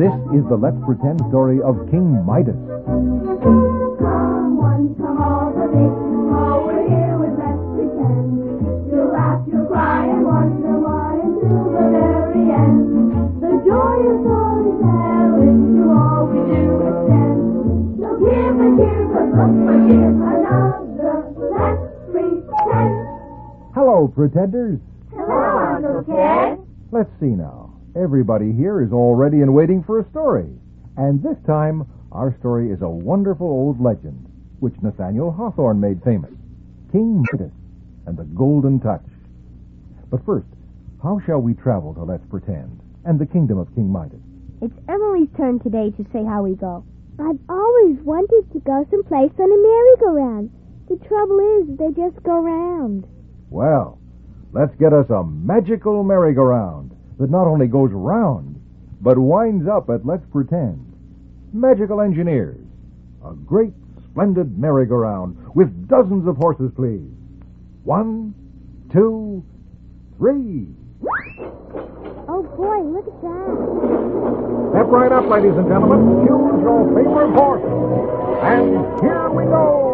This is the Let's Pretend story of King Midas. Come one, come all, the big and small, we're here with Let's Pretend. You'll laugh, you'll cry, and wonder why until the very end. The joy of storytelling to all we do extend. So give a cheer, 'cause look, we're here another Let's Pretend. Hello, pretenders. Hello, Uncle Ted. Let's see now. Everybody here is all ready and waiting for a story. And this time, our story is a wonderful old legend, which Nathaniel Hawthorne made famous. King Midas and the Golden Touch. But first, how shall we travel to Let's Pretend and the kingdom of King Midas? It's Emily's turn today to say how we go. I've always wanted to go someplace on a merry-go-round. The trouble is, they just go round. Well, let's get us a magical merry-go-round that not only goes round, but winds up at Let's Pretend. Magical engineers. A great, splendid merry-go-round with dozens of horses, please. 1, 2, 3. Oh, boy, look at that. Step right up, ladies and gentlemen. Choose your favorite horse. And here we go.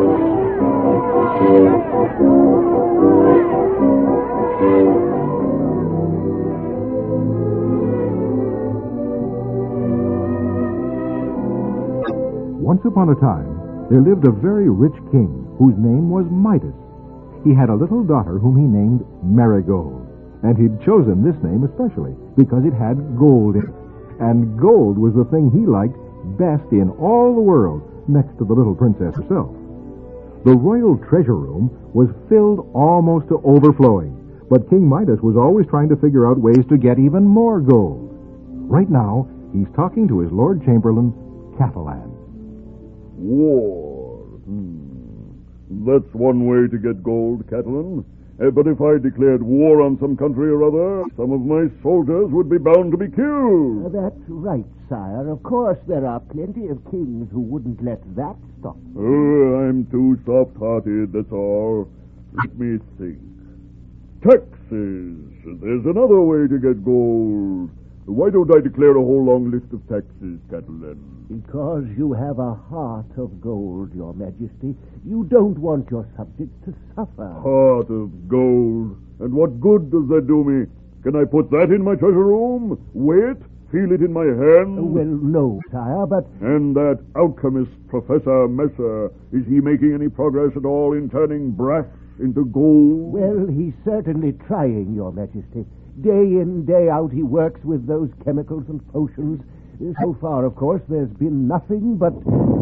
Once upon a time, there lived a very rich king whose name was Midas. He had a little daughter whom he named Marigold, and he'd chosen this name especially because it had gold in it. And gold was the thing he liked best in all the world, next to the little princess herself. The royal treasure room was filled almost to overflowing, but King Midas was always trying to figure out ways to get even more gold. Right now, he's talking to his Lord Chamberlain, Catalan. War. That's one way to get gold, Catalan. But if I declared war on some country or other, some of my soldiers would be bound to be killed. That's right, sire. Of course, there are plenty of kings who wouldn't let that stop. Oh, I'm too soft-hearted, that's all. Let me think. Taxes. There's another way to get gold. Why don't I declare a whole long list of taxes, Catalan? Because you have a heart of gold, your majesty. You don't want your subjects to suffer. Heart of gold. And what good does that do me? Can I put that in my treasure room? Weigh it? Feel it in my hand? Well, no, sire, but... And that alchemist, Professor Messer, is he making any progress at all in turning brass into gold? Well, he's certainly trying, your majesty. Day in, day out, he works with those chemicals and potions. So far, of course, there's been nothing but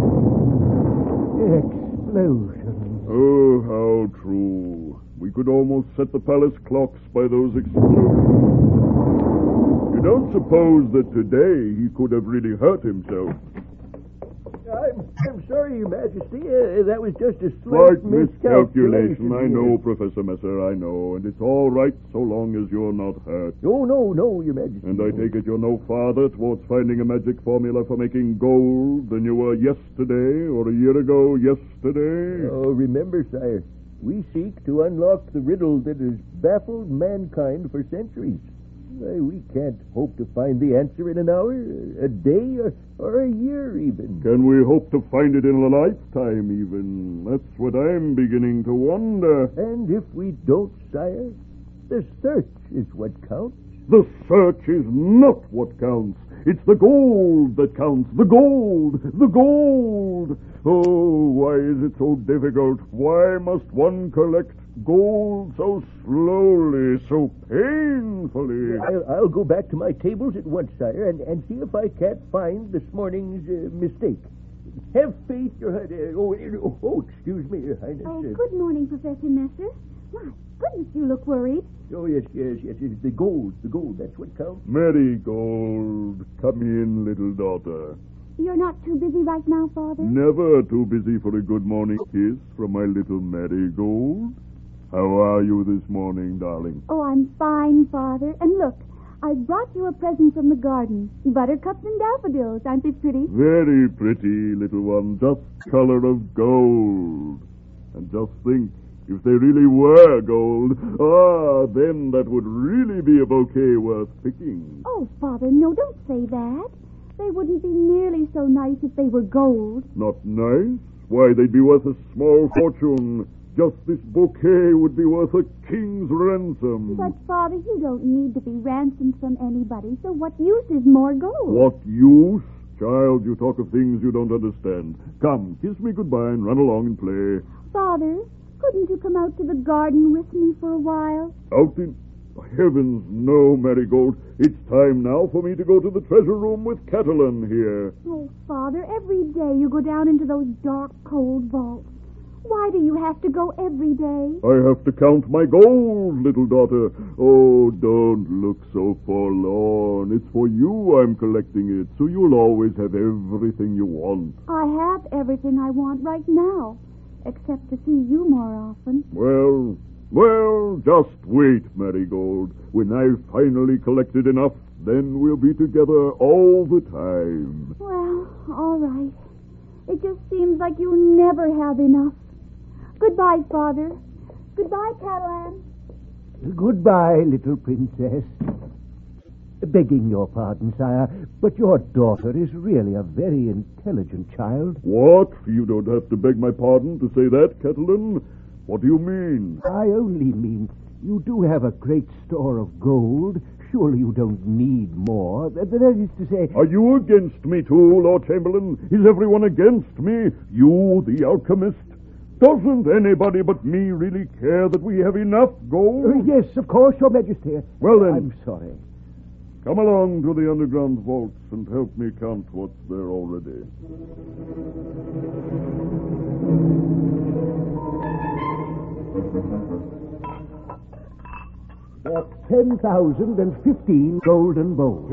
explosions. Oh, how true. We could almost set the palace clocks by those explosions. You don't suppose that today he could have really hurt himself? I'm sorry, Your Majesty. That was just a Slight miscalculation. I know, Professor Messer, I know. And it's all right so long as you're not hurt. Oh, no, Your Majesty. And I take it you're no farther towards finding a magic formula for making gold than you were yesterday or a year ago yesterday? Oh, remember, sire, we seek to unlock the riddle that has baffled mankind for centuries. We can't hope to find the answer in an hour, a day, or a year even. Can we hope to find it in a lifetime even? That's what I'm beginning to wonder. And if we don't, sire, the search is what counts. The search is not what counts. It's the gold that counts. The gold! The gold! Oh, why is it so difficult? Why must one collect gold so slowly, so painfully? I'll go back to my tables at once, sire, and see if I can't find this morning's mistake. Have faith, Your Highness. Excuse me, Your Highness. Oh, good morning, Professor Messer. My goodness, you look worried. Oh, yes. It's the gold, that's what counts. Marigold, come in, little daughter. You're not too busy right now, Father? Never too busy for a good morning kiss from my little Marigold. How are you this morning, darling? Oh, I'm fine, Father. And look, I brought you a present from the garden. Buttercups and daffodils. Aren't they pretty? Very pretty, little one. Just color of gold. And just think, if they really were gold, then that would really be a bouquet worth picking. Oh, Father, no, don't say that. They wouldn't be nearly so nice if they were gold. Not nice? Why, they'd be worth a small fortune. Just this bouquet would be worth a king's ransom. But, Father, you don't need to be ransomed from anybody, so what use is more gold? What use? Child, you talk of things you don't understand. Come, kiss me goodbye and run along and play. Father, couldn't you come out to the garden with me for a while? Out in... Heavens, no, Marigold. It's time now for me to go to the treasure room with Catalan here. Oh, Father, every day you go down into those dark, cold vaults. Why do you have to go every day? I have to count my gold, little daughter. Oh, don't look so forlorn. It's for you I'm collecting it, so you'll always have everything you want. I have everything I want right now, except to see you more often. Well, just wait, Marigold. When I've finally collected enough, then we'll be together all the time. Well, all right. It just seems like you never have enough. Goodbye, Father. Goodbye, Catalan. Goodbye, little princess. Begging your pardon, sire, but your daughter is really a very intelligent child. What? You don't have to beg my pardon to say that, Catalan. What do you mean? I only mean you do have a great store of gold. Surely you don't need more. That is to say... Are you against me, too, Lord Chamberlain? Is everyone against me? You, the alchemist? Doesn't anybody but me really care that we have enough gold? Yes, of course, Your Majesty. Well, then... I'm sorry. Come along to the underground vaults and help me count what's there already. That's 10,015 golden bowls.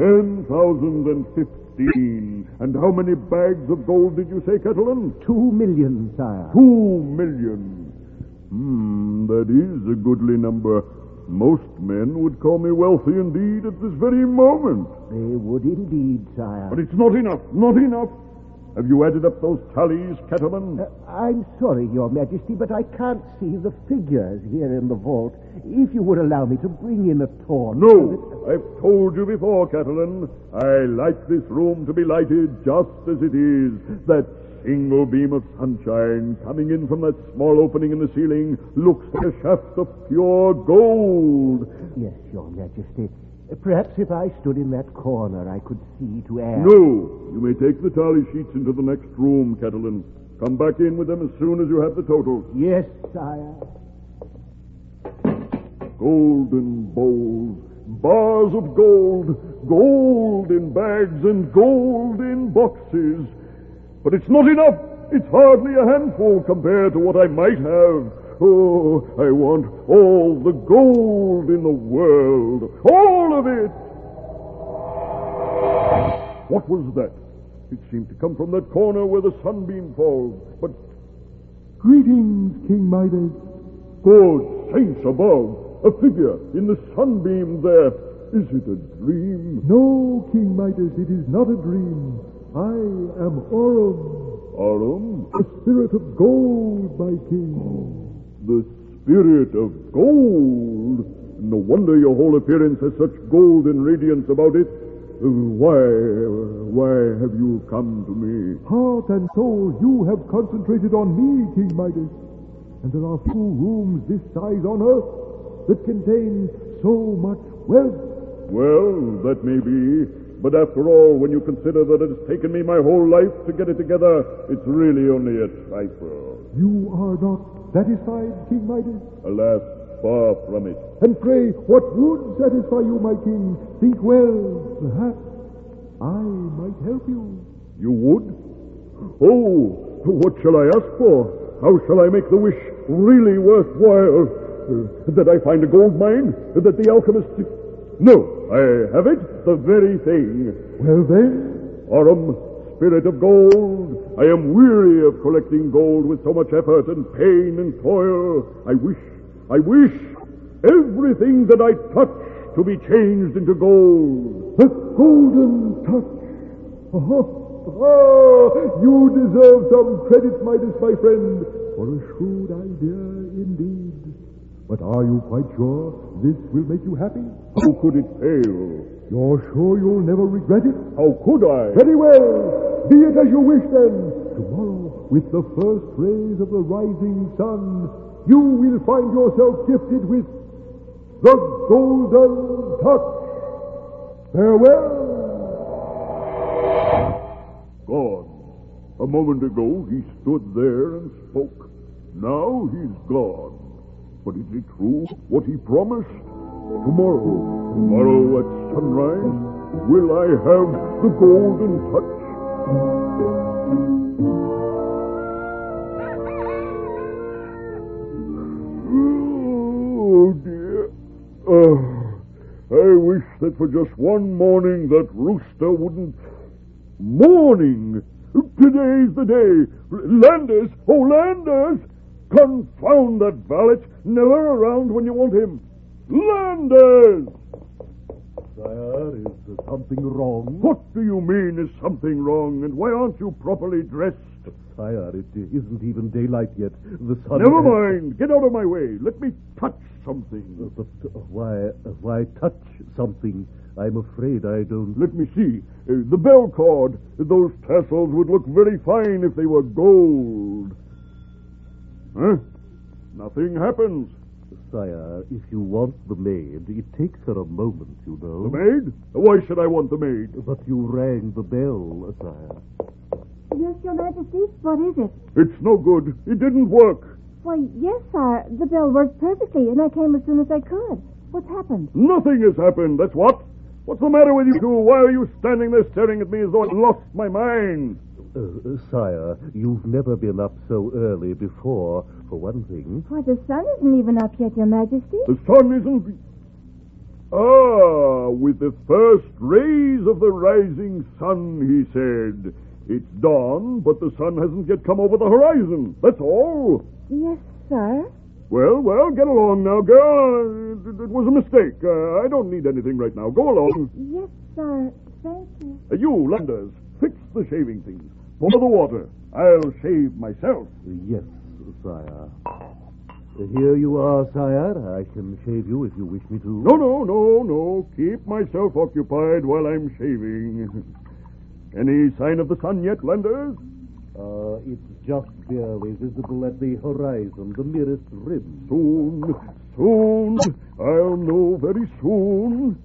10,015. And how many bags of gold did you say, Catalan? 2 million, sire. 2 million. That is a goodly number. Most men would call me wealthy indeed at this very moment. They would indeed, sire. But it's not enough, not enough. Have you added up those tallies, Catalan? I'm sorry, Your Majesty, but I can't see the figures here in the vault. If you would allow me to bring in a torch... No, I've told you before, Catalan. I like this room to be lighted just as it is. That single beam of sunshine coming in from that small opening in the ceiling looks like a shaft of pure gold. Yes, Your Majesty. Perhaps if I stood in that corner, I could see to add... No, you may take the tally sheets into the next room, Catalan. Come back in with them as soon as you have the totals. Yes, sire. Golden bowls, bars of gold, gold in bags and gold in boxes. But it's not enough. It's hardly a handful compared to what I might have. Oh, I want all the gold in the world. All of it. What was that? It seemed to come from that corner where the sunbeam falls. But... Greetings, King Midas. Good saints above. A figure in the sunbeam there. Is it a dream? No, King Midas, it is not a dream. I am Aurum. Aurum? The spirit of gold, my king. Oh. The spirit of gold. No wonder your whole appearance has such golden radiance about it. Why have you come to me? Heart and soul, you have concentrated on me, King Midas. And there are few rooms this size on earth that contain so much wealth. Well, that may be. But after all, when you consider that it has taken me my whole life to get it together, it's really only a trifle. You are not satisfied, King Midas? Alas, far from it. And pray, what would satisfy you, my king? Think well. Perhaps I might help you. You would? Oh, what shall I ask for? How shall I make the wish really worthwhile? That I find a gold mine? That the alchemist... No, I have it. The very thing. Well, then? Aurum, spirit of gold, I am weary of collecting gold with so much effort and pain and toil. I wish everything that I touch to be changed into gold. The golden touch. You deserve some credit, Midas, my friend, for a shrewd idea indeed. But are you quite sure this will make you happy? How could it fail? You're sure you'll never regret it? How could I? Very well. Be it as you wish, then. Tomorrow, with the first rays of the rising sun, you will find yourself gifted with the Golden Touch. Farewell. Gone. A moment ago, he stood there and spoke. Now he's gone. But is it true what he promised? Tomorrow at sunrise, will I have the Golden Touch? Oh, dear. I wish that for just one morning that rooster wouldn't... Morning! Today's the day. Landers! Oh, Landers! Confound that valet! Never around when you want him. Landers! Sire, is something wrong? What do you mean is something wrong, and why aren't you properly dressed? Sire, it isn't even daylight yet. The sun... Never mind. Get out of my way. Let me touch something. But why touch something? I'm afraid I don't... Let me see. The bell cord. Those tassels would look very fine if they were gold. Huh? Nothing happens. Sire, if you want the maid, it takes her a moment, you know. The maid? Why should I want the maid? But you rang the bell, sire. Yes, Your Majesty. What is it? It's no good. It didn't work. Why, yes, sire. The bell worked perfectly, and I came as soon as I could. What's happened? Nothing has happened, that's what. What's the matter with you two? Why are you standing there staring at me as though I'd lost my mind? Sire, you've never been up so early before, for one thing. Why, the sun isn't even up yet, Your Majesty. The sun isn't... Ah, with the first rays of the rising sun, he said. It's dawn, but the sun hasn't yet come over the horizon. That's all. Yes, sir. Well, get along now, girl. It was a mistake. I don't need anything right now. Go along. Yes, sir. Thank you. You, Landers, fix the shaving things. Pour the water. I'll shave myself. Yes, sire. Here you are, sire. I can shave you if you wish me to. No. Keep myself occupied while I'm shaving. Any sign of the sun yet, Landers? It's just barely visible at the horizon, the merest rim. Soon. I'll know very soon.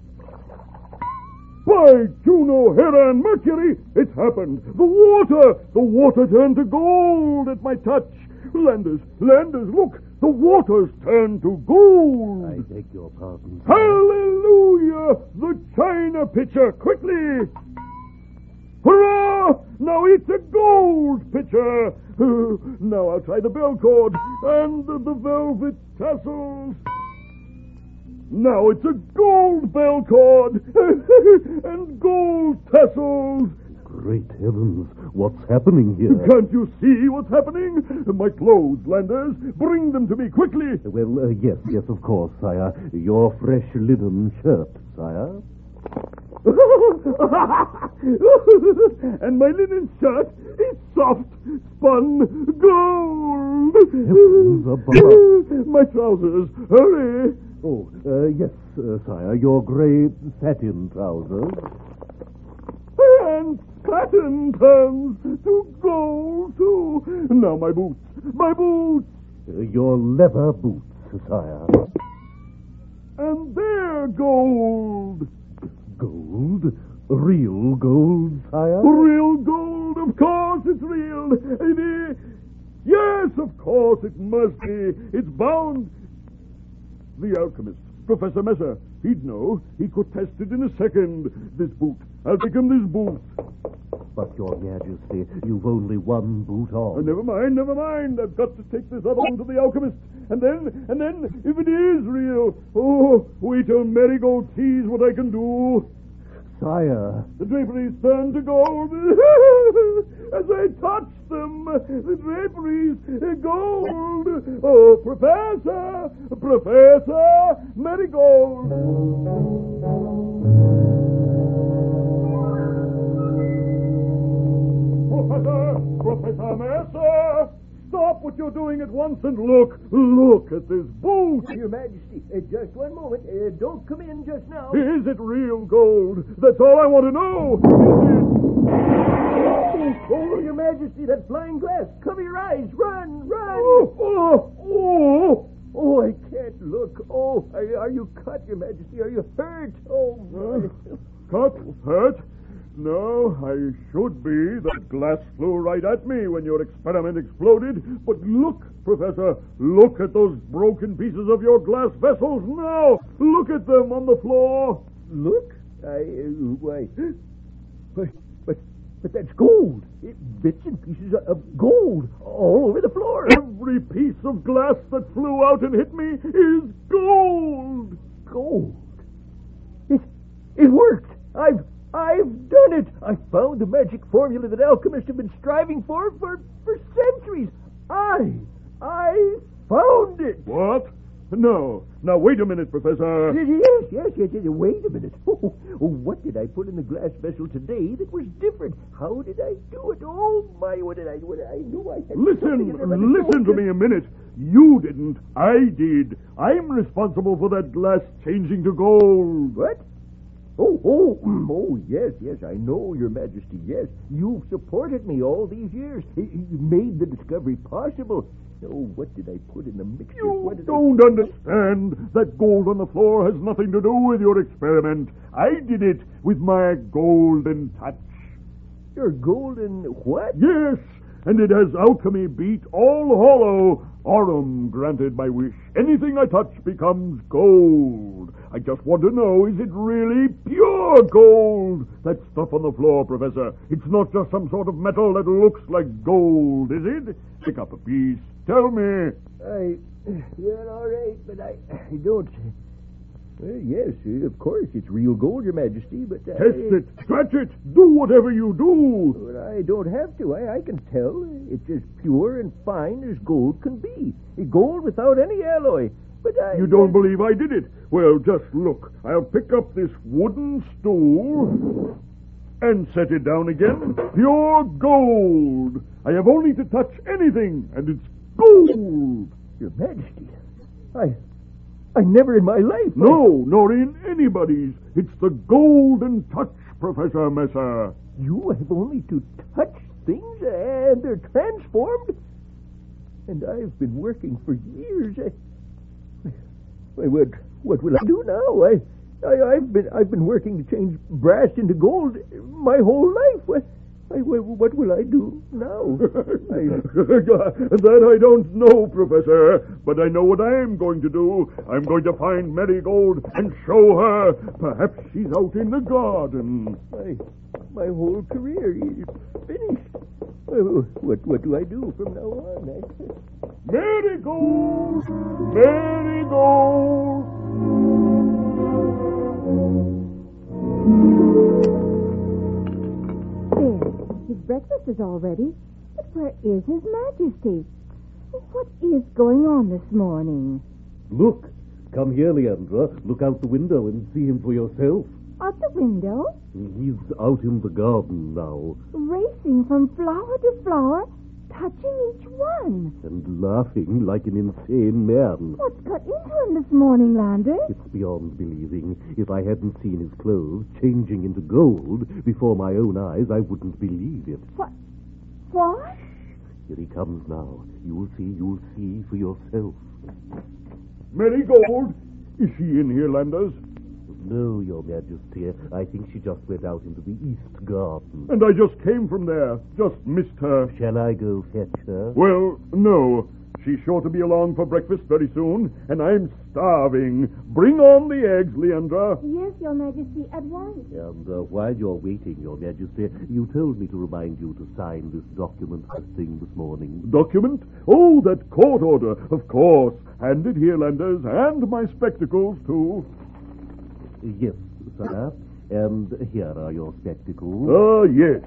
By Juno, Hera, and Mercury, it's happened. The water turned to gold at my touch. Landers, look, the water's turned to gold. I beg your pardon. Hallelujah! The china pitcher, quickly! Hurrah! Now it's a gold pitcher. Now I'll try the bell cord and the velvet tassels. Now it's a gold bell cord and gold tassels. Great heavens, what's happening here? Can't you see what's happening? My clothes, Landers. Bring them to me quickly. Well, yes, of course, sire. Your fresh linen shirt, sire. And my linen shirt is soft, spun gold. Heavens above. My trousers, hurry. Oh, yes, sire, your gray satin trousers. And satin turns to gold, too. Now my boots. Your leather boots, sire. And they're gold. Gold? Real gold, sire? Real gold, of course it's real. Yes, of course it must be. It's bound. The alchemist, Professor Messer, he'd know. He could test it in a second. This boot. I'll take him this boot. But, Your Majesty, you've only one boot on. Never mind. I've got to take this other one to the alchemist. And then, if it is real, wait till Marigold sees what I can do. Sire. The draperies turn to gold. As I touch them, the draperies gold. Oh, Professor Marigold. Professor Messer, stop what you're doing at once and look at this boat. Your Majesty, just one moment. Don't come in just now. Is it real gold? That's all I want to know. Oh, Your Majesty, that flying glass. Cover your eyes. Run. Oh, I can't look. Oh, are you cut, Your Majesty? Are you hurt? Oh, my. Cut? Hurt? No, I should be. That glass flew right at me when your experiment exploded. But look, Professor, look at those broken pieces of your glass vessels now. Look at them on the floor. Look? Why? But that's gold. Bits and pieces of gold all over the floor. Every piece of glass that flew out and hit me is gold. Gold? It worked. I've done it. I found the magic formula that alchemists have been striving for centuries. I found it. What? No. Now, wait a minute, Professor. Yes. Wait a minute. What did I put in the glass vessel today that was different? How did I do it? Oh, my, what did I do? I knew I had Listen to me a minute. You didn't. I did. I'm responsible for that glass changing to gold. What? Yes, I know, Your Majesty, yes. You've supported me all these years. You made the discovery possible. Oh, what did I put in the mixture? You don't understand. That gold on the floor has nothing to do with your experiment. I did it with my golden touch. Your golden what? Yes, and it has alchemy beat all hollow. Aurum granted my wish. Anything I touch becomes gold. I just want to know, is it really pure gold? That stuff on the floor, Professor. It's not just some sort of metal that looks like gold, is it? Pick up a piece. Tell me. You're all right, but I don't... Well, yes, of course, it's real gold, Your Majesty, but... Test it. Scratch it. Do whatever you do. But I don't have to. I can tell. It's as pure and fine as gold can be. Gold without any alloy. But You don't believe I did it? Well, just look. I'll pick up this wooden stool and set it down again. Pure gold. I have only to touch anything, and it's gold. Your Majesty, I never in my life... No, nor in anybody's. It's the golden touch, Professor Messer. You have only to touch things, and they're transformed? And I've been working for years. What will I do now? I've been working to change brass into gold my whole life. What will I do now? That I don't know, Professor. But I know what I am going to do. I'm going to find Marigold and show her. Perhaps she's out in the garden. My whole career is finished. What do I do from now on? Marigold! Marigold! His breakfast is all ready. But where is His Majesty? What is going on this morning? Look. Come here, Leandra. Look out the window and see him for yourself. Out the window? He's out in the garden now. Racing from flower to flower, touching each one. And laughing like an insane man. What's got into him this morning, Landry? It's beyond believing. If I hadn't seen his clothes changing into gold before my own eyes, I wouldn't believe it. What? Here he comes now. You'll see for yourself. Marigold? Is she in here, Landers? No, Your Majesty. I think she just went out into the east garden. And I just came from there. Just missed her. Shall I go fetch her? Well, no. She's sure to be along for breakfast very soon, and I'm starving. Bring on the eggs, Leandra. Yes, Your Majesty, at once. And while you're waiting, Your Majesty, you told me to remind you to sign this document first thing this morning. Document? Oh, that court order. Of course. Hand it here, Landers, and my spectacles, too. Yes, sir. And here are your spectacles. Ah, yes.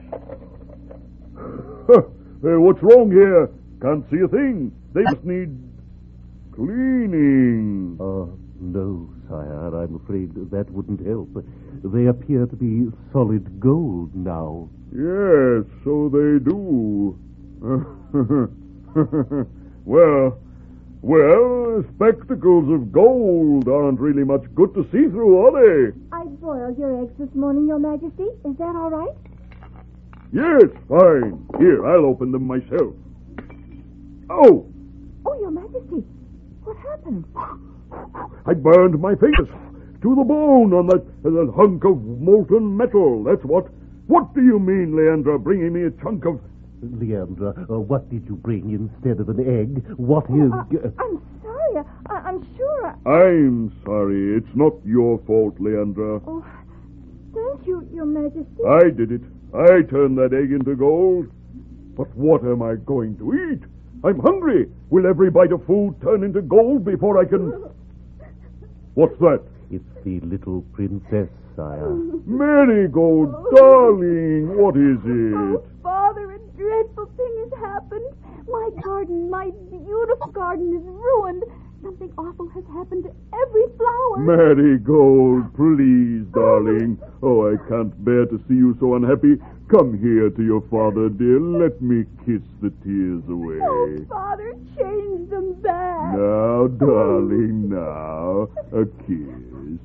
What's wrong here? Can't see a thing. They just need cleaning. No, sire. I'm afraid that wouldn't help. They appear to be solid gold now. Yes, so they do. Well, spectacles of gold aren't really much good to see through, are they? I boiled your eggs this morning, Your Majesty. Is that all right? Yes, fine. Here, I'll open them myself. Oh! Oh, Your Majesty, what happened? I burned my fingers to the bone on that hunk of molten metal. That's what. What do you mean, Leandra, bringing me a chunk of... Leandra, what did you bring instead of an egg? What is... I'm sorry. I'm sure. I'm sorry. It's not your fault, Leandra. Oh, thank you, Your Majesty. I did it. I turned that egg into gold. But what am I going to eat? I'm hungry. Will every bite of food turn into gold before I can... What's that? It's the little princess, sire. Marigold, darling, what is it? Oh, Father, a dreadful thing has happened. My garden, my beautiful garden is ruined. Something awful has happened to every flower. Marigold, please, darling. Oh, I can't bear to see you so unhappy. Come here to your father, dear. Let me kiss the tears away. Oh, Father, change them back. Now, darling, now. A kiss.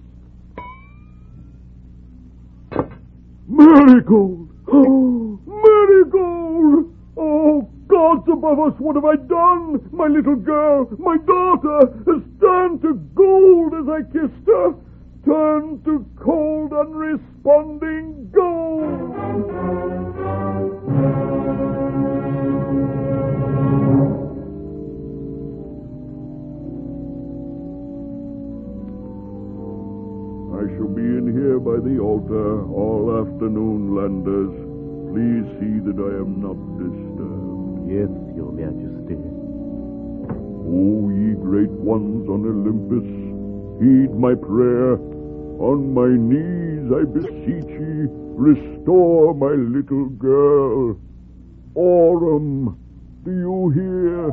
Marigold! Oh, Marigold! Oh, gods above us, what have I done? My little girl, my daughter, has turned to gold as I kissed her. Turned to cold, unresponding gold. I shall be in here by the altar all afternoon, Landers. Please see that I am not disturbed. Yes, Your Majesty. O ye great ones on Olympus, heed my prayer. On my knees I beseech ye, restore my little girl. Aurum, do you hear?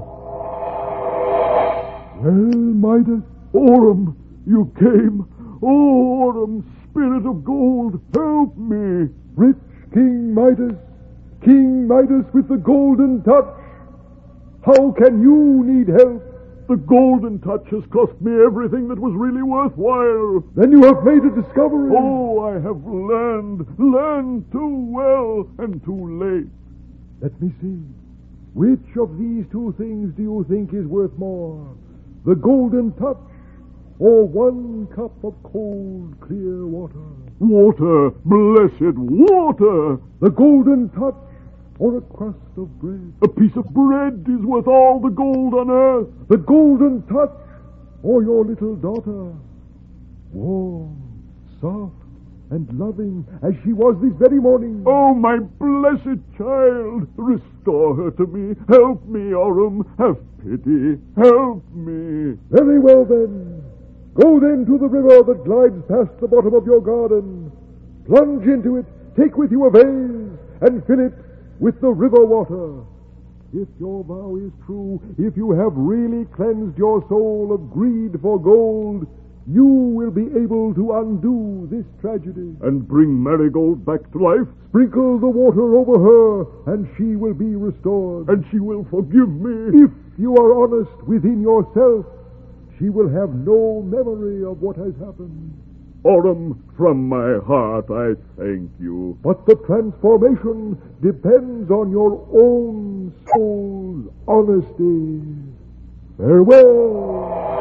Well, Midas, Aurum, you came. Oh, Aurum, spirit of gold, help me. Rich King Midas with the golden touch. How can you need help? The golden touch has cost me everything that was really worthwhile. Then you have made a discovery. Oh, I have learned too well and too late. Let me see. Which of these two things do you think is worth more? The golden touch or 1 cup of cold, clear water? Water, blessed water! The golden touch or a crust of bread? A piece of bread is worth all the gold on earth. The golden touch or your little daughter? Warm, soft, and loving as she was this very morning. Oh, my blessed child, restore her to me. Help me, Aurum. Have pity. Help me. Very well, then. Go then to the river that glides past the bottom of your garden. Plunge into it, take with you a vase, and fill it with the river water. If your vow is true, if you have really cleansed your soul of greed for gold, you will be able to undo this tragedy. And bring Marigold back to life? Sprinkle the water over her, and she will be restored. And she will forgive me? If you are honest within yourself, she will have no memory of what has happened. Aurum, from my heart I thank you. But the transformation depends on your own soul's honesty. Farewell.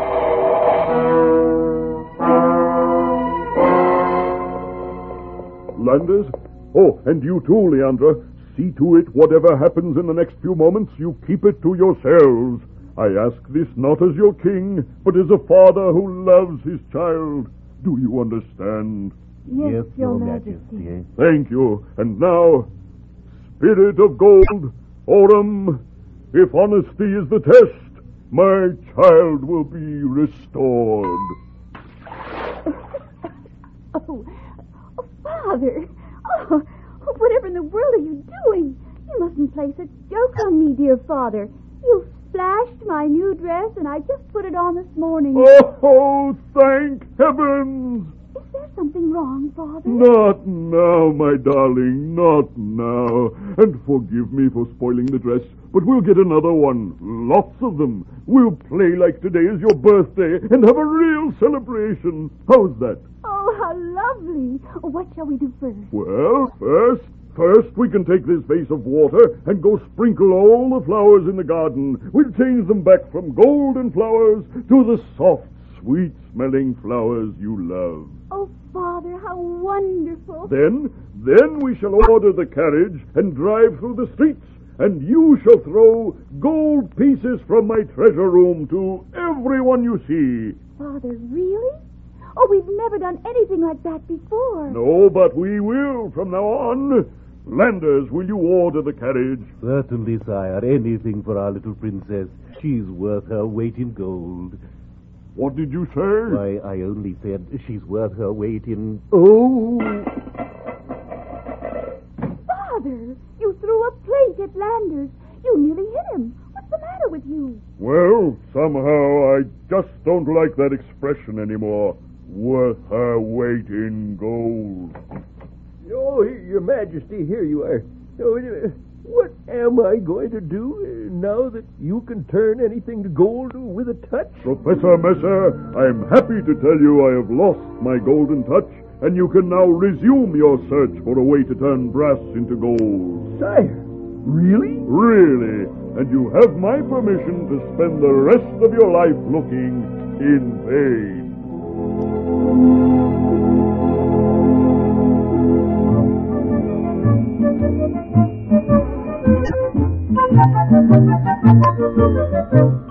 Landers? Oh, and you too, Leandra. See to it, whatever happens in the next few moments, you keep it to yourselves. I ask this not as your king, but as a father who loves his child. Do you understand? Yes, Your Majesty. Thank you. And now, Spirit of Gold, Aurum, if honesty is the test, my child will be restored. Oh, Father. Oh, whatever in the world are you doing? You mustn't play such jokes on me, dear Father. You splashed my new dress, and I just put it on this morning. Oh, thank heavens! Is there something wrong, Father? Not now, my darling, not now. And forgive me for spoiling the dress, but we'll get another one. Lots of them. We'll play like today is your birthday and have a real celebration. How's that? Oh, how lovely. What shall we do first? Well, first we can take this vase of water and go sprinkle all the flowers in the garden. We'll change them back from golden flowers to the soft, sweet-smelling flowers you love. Oh, Father, how wonderful. Then we shall order the carriage and drive through the streets, and you shall throw gold pieces from my treasure room to everyone you see. Father, really? Oh, we've never done anything like that before. No, but we will from now on. Landers, will you order the carriage? Certainly, sire. Anything for our little princess. She's worth her weight in gold. What did you say? Why, I only said she's worth her weight in... Oh! Father, you threw a plate at Landers. You nearly hit him. What's the matter with you? Well, somehow I just don't like that expression anymore. Worth her weight in gold. Oh, Your Majesty, here you are. Oh, what am I going to do now that you can turn anything to gold with a touch? Professor Messer, I'm happy to tell you I have lost my golden touch, and you can now resume your search for a way to turn brass into gold. Sire, really? Really. And you have my permission to spend the rest of your life looking in vain. Thank you.